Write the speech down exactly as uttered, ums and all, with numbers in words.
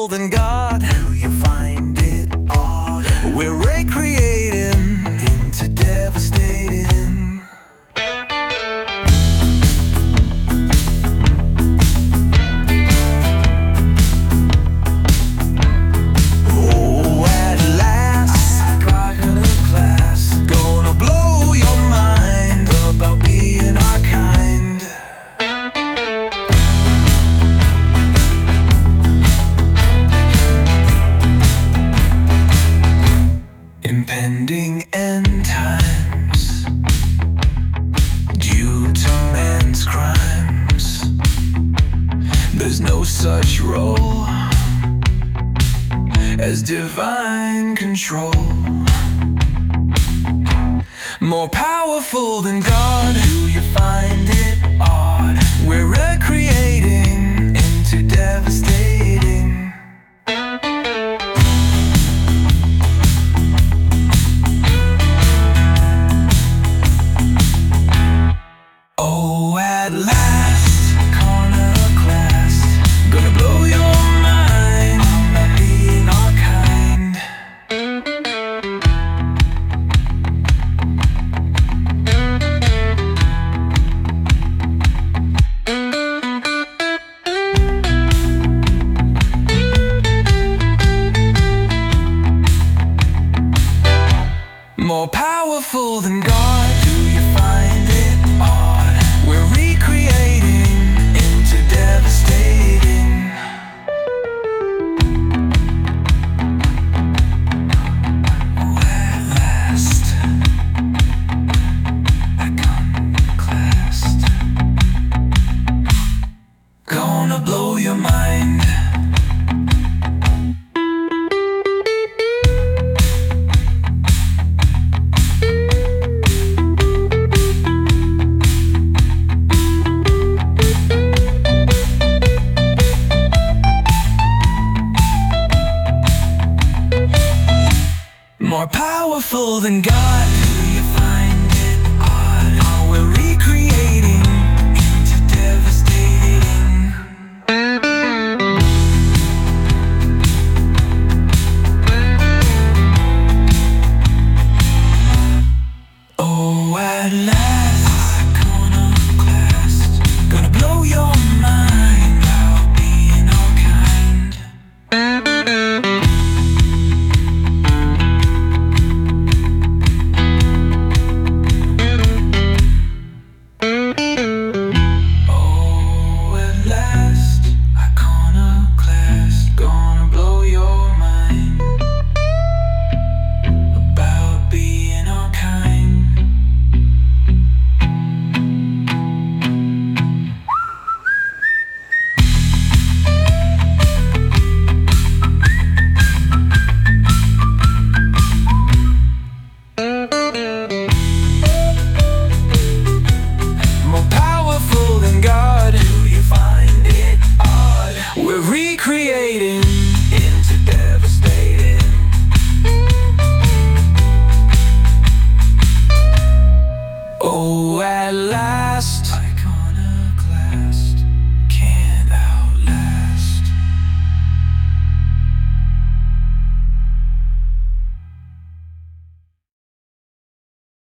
powerful than God? Do you find it odd? We're recreating into devastating. Oh, at last, I got a class. Gonna blow your mind about being our kind. Impending end times due to man's crimes. There's no such role as divine control. More powerful than God. Do you find it odd? We're recreating into devastating. Oh, at last, iconoclast, gonna blow your mind by being our kind. More powerful than God. Do you find it odd? We're recreating into devastating. Oh, at last, iconoclast, gonna blow your mind. More powerful than God. Do you find it odd? Are we recreating into devastating? Oh, at last, iconoclast, gonna blow your mind about being our kind. Recreating into devastating. Oh, at last,